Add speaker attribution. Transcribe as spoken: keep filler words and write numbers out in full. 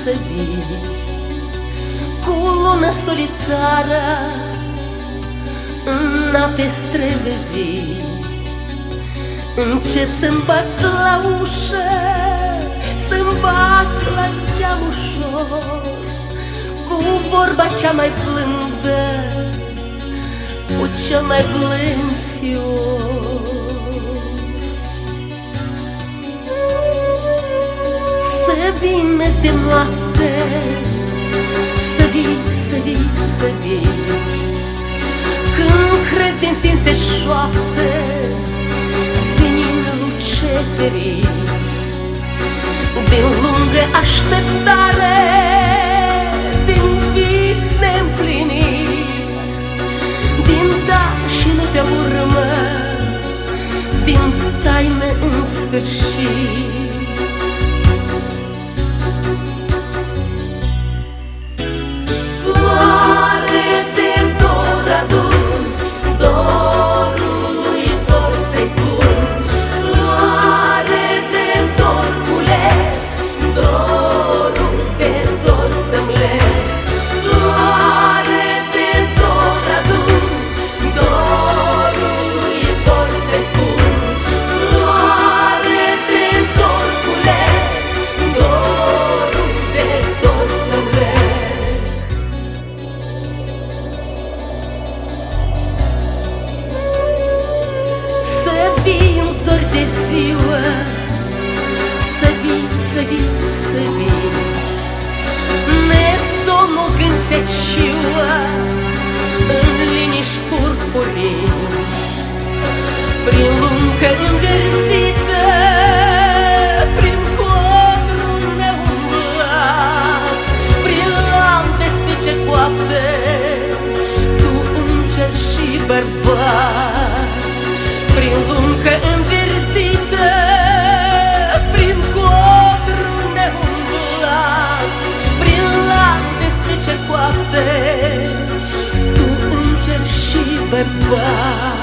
Speaker 1: să vii cu lună solitară în ape străvezii. Încet să-mi bați la ușă, să-mi bați la geam ușor, cu vorba cea mai blândă, cu cel mai blând fior. Să vii mes de noapte, să vii, să vii, să vii, când crezi din stinse șoapte, senin luceferiți, din lungă așteptare, din vis neîmpliniți, din da și nu pe urmă, din taină în sfârșit. Să vii, să vii, să vii, nesomnul când se ciuă în liniști purpurii, prin luncă înverzită, prin codru neumblat, prin lampe spice coapte, tu înger și bărbat, prin luncă înverzită, prin codru neumblat, prin lampe spice coapte, tu înger și bărbat.